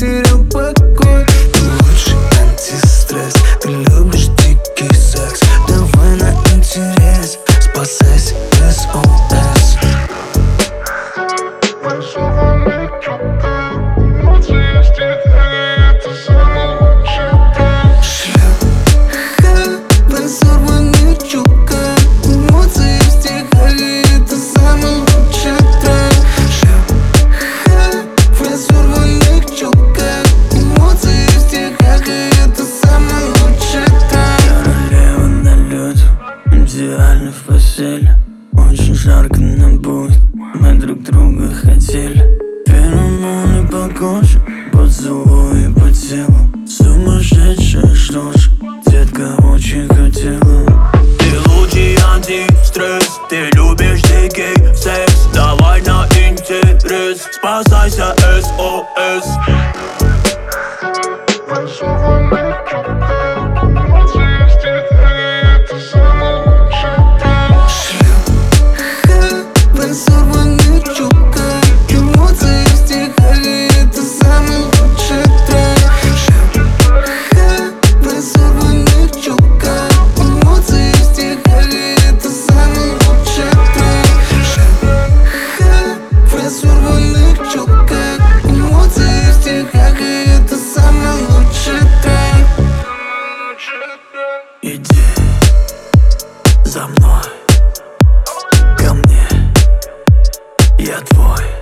потерял покой. Ты лучший антистресс, ты любишь дикий секс. Давай на интерес, спасайся SOS. Разорванный чулкан, эмоции в стихах, и это самый лучший трек. В разорванных чулках, эмоции в стихах, и это самый лучший трек. Королева на лёду, идеально в постели. Очень жарко нам будет, мы друг друга хотели. Феромоны по коже, поцелуи по телу. Сумасшедшая что ж, детка очень хотела. Ты лучший антистресс, ты любишь дикий секс. Давай на интерес, спасайся SOS. Разорванный чулкан, эмоции в стихах, и это самый лучший трек. Разорванный чулкан, эмоции в стихах, и это самый лучший трек. В разорванных чулках, эмоции в стихах, и это самый лучший трек. Иди за мной, ко мне, я твой.